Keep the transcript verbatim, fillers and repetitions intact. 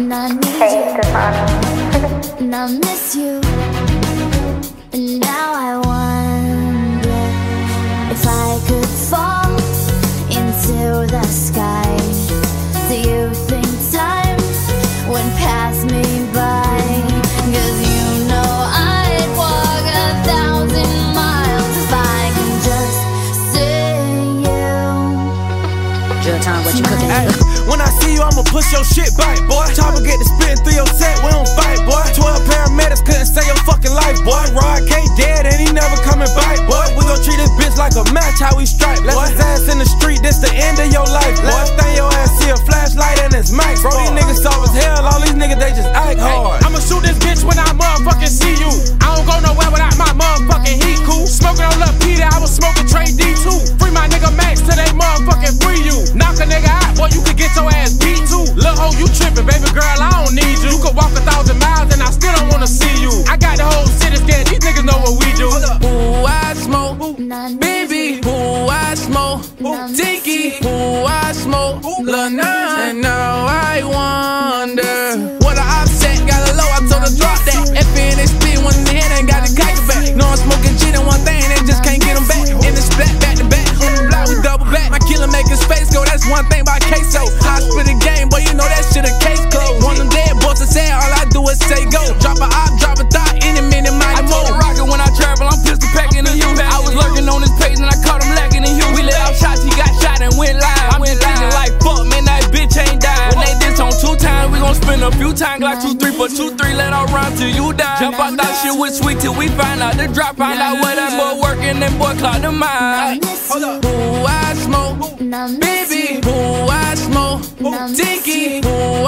and I need you, and I miss you, and now I wonder if I could fall into the sky. Do you think time went past me by? 'Cause you know I'd walk a thousand miles if I can just see you. Drill time, what you cooking? Ay, when I see you, I'ma push your shit back, boy. Chopper get to spitting through your set, we don't fight, boy. Twelve paramedics couldn't save your fucking life, boy. Rod K dead and he never coming back, boy. We gon' treat this bitch like a match, how we strike, boy. Left his ass in the street, this the end of your life, boy. Last thing your ass see a flashlight and it's max, bro. These niggas soft as hell, all these niggas they just act hard. I'ma shoot this bitch when I motherfucking see you. I don't go nowhere without my motherfucking heat, cool. Smoking on Lil Peter, I was smoking Trey D too. Free my nigga Max till they motherfucking free you. Knock a nigga out, boy, you could get your ass beat too. Lil' ho, you trippin', baby girl, I don't need you. You could walk a thousand miles and I still don't wanna see you. I got the whole city scared, these niggas know what we do. Ooh, I smoke, baby, ooh, I smoke, Tiki, ooh, I smoke, Lil' Nas. And now I wonder what I upset, got a low, I told her drop that. F in H P, one in the head, ain't got the kite back. No, I'm smoking G, and one thing, they just can't get them back. In the splat, back to back, on the block, we double back. My killer make his face go, that's one thing about queso. I spit a game, boy, you know that shit a case closed. One of them dead boys that said, all I do is say go. Drop a op, drop a thought, any minute, mighty mo. I told the rocket when I travel, I'm pistol packing the U. I was lurking on his page and I caught him lacking in you. We let out shots, he got shot and went live. I'm just thinking like, fuck, man, that bitch ain't died. When they diss on two times, we gon' spin a few times. Like two, three, for two, three, let her run till you die. Jump out that shit with sweet till we find out the drop. Find out where that boy working, then boy clock the mind. Hold up. Ooh, I smoke, baby, ooh, I smoke, Tiki, ooh,